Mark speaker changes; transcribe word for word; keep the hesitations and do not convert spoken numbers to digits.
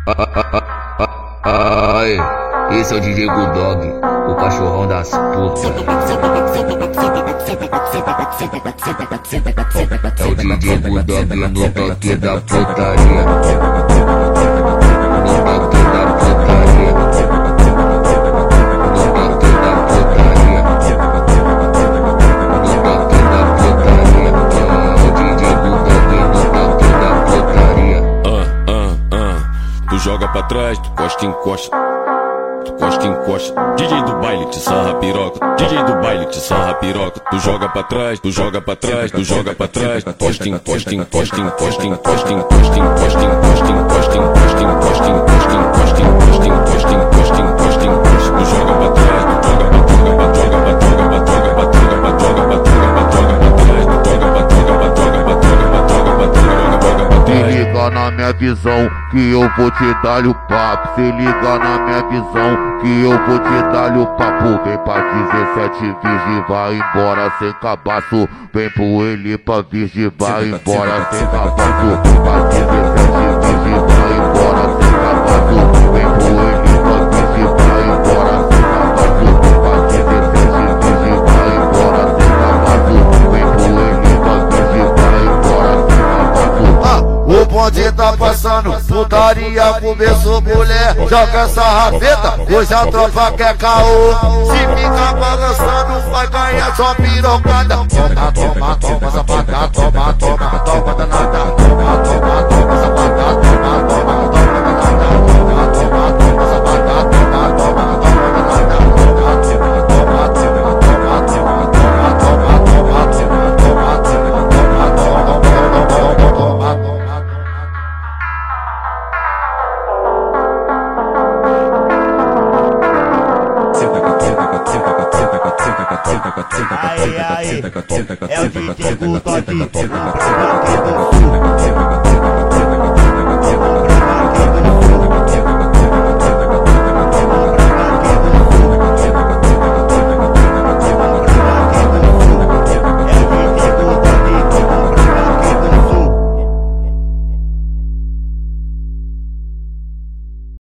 Speaker 1: Ai, esse é o D J Bulldog, o cachorrão das putas. É o D J Bulldog no toque da putaria. No toque da putaria. No toque da putaria. No toque da putaria. É o D J Bulldog no toque da putaria.
Speaker 2: Ah, ah, ah. Tu joga pra trás, tu costa e encosta. Tu costa e encosta. D J do baile te sarra piroca. D J do baile te sarra piroca. Tu joga pra trás, tu joga pra trás, tu joga pra trás. Costa e encosta, encosta, encosta, encosta, encosta, encosta, encosta, encosta, encosta, encosta, encosta, encosta, encosta, encosta, encosta, encosta, encosta. Tu joga pra trás, tu joga pra joga pra joga pra joga pra joga pra joga pra joga pra joga pra joga pra trás. Tu joga pra joga pra joga pra joga pra joga pra joga pra joga pra trás.
Speaker 3: Se liga na minha visão que eu vou te dar o papo. Se liga na minha visão que eu vou te dar o papo. Vem pra dezessete virgem, vai embora sem cabaço. Vem pro ele pra virgem, vai embora sem cabaço. Pra dezessete virgem, vai embora sem cabaço. Vem pro ele pra virgem, vai embora sem cabaço. Pra dezessete virgem, vai embora sem cabaço. Vem pro ele pra virgem, vai embora sem cabaço. Ah, o bonde tá passando, putaria começou, mulher. Joga essa rabeta, hoje a tropa quer caô. Se ficar balançando, vai ganhar só pirocada. Toma, toma, toma, safada, toma, toma, toma danada. Toma, toma, toma, safada, toma, toma, toma danada. Toma, toma, toma, safada, toma, toma, toma danada. Toma, toma, toma, toma, toma, toma, toma, toma, toma, toma, toma, toma, toma, toma.
Speaker 4: Aí, aí, é o D J Bulldog, o provoque do